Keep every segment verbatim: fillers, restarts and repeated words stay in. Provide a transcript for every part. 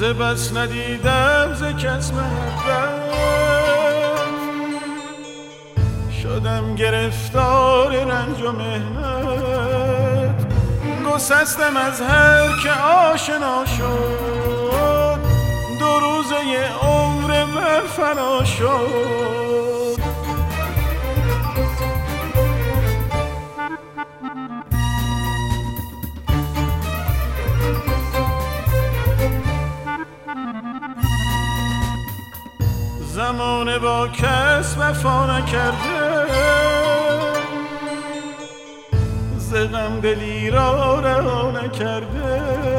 بس ندیدم ز کس محبت، شدم گرفتار رنج و مهنت، گسستم از هر که آشنا شد، دو روزه عمر من فنا شد. زمانه با کس وفا نکرده، ز غم دلی را رها نکرده،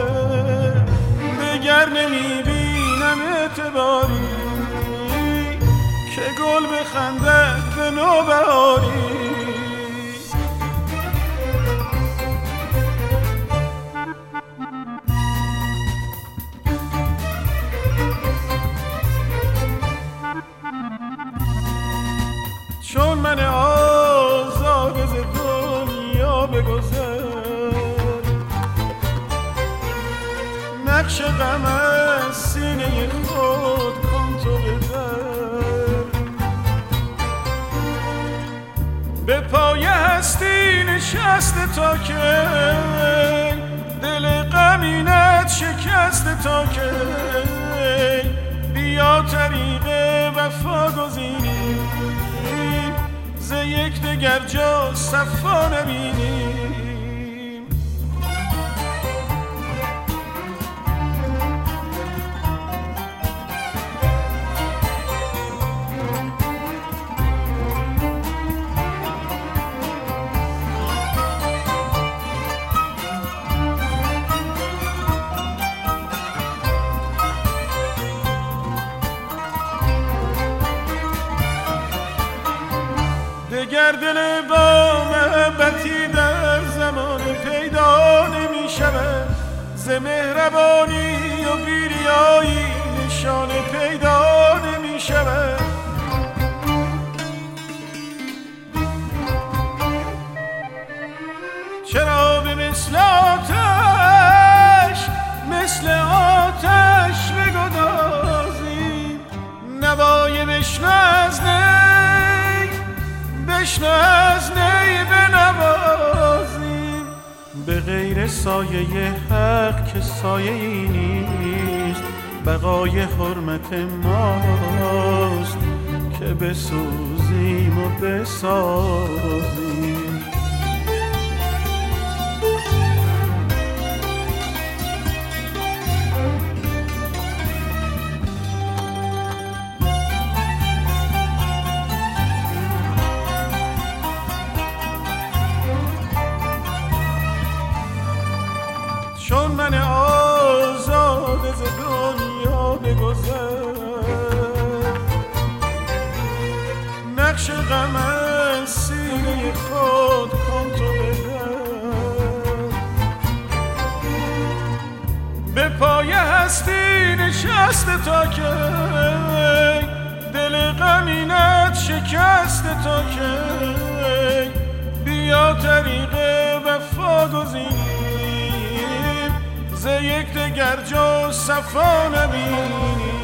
دگر نمی بینم اعتباری که گل بخندد به نوبهاری. چون من آزاد ز دنیا بگذر، نقش غم از سینه خود کن تو بدر، به پای هستی نشسته تا که دل غمینت شکسته تا که بیا طریق وفا گزینی، ز یک دگر جا صفا نبینیم. دگر دل با محبتی در زمان پیدا نمی شود، ز مهربانی و بیریایی نشان پیدا نمی شود. چرا به مثل آتش مثل آتش بگدازیم، نوای بشنو از بشنو از نی بنوازیم، به غیر سایه حق که سایه ای نیست، بقای حرمت ماست که بسوزیم و بسازیم. چون من آزاد ز دنیا بگذر، نقش غم از سینه خود کن تو بدر، به پای هستی نشسته تا که دل غمینت شکسته تا که بیا طریق وفا گزینی، ز یک دگر جا صفا نبینی.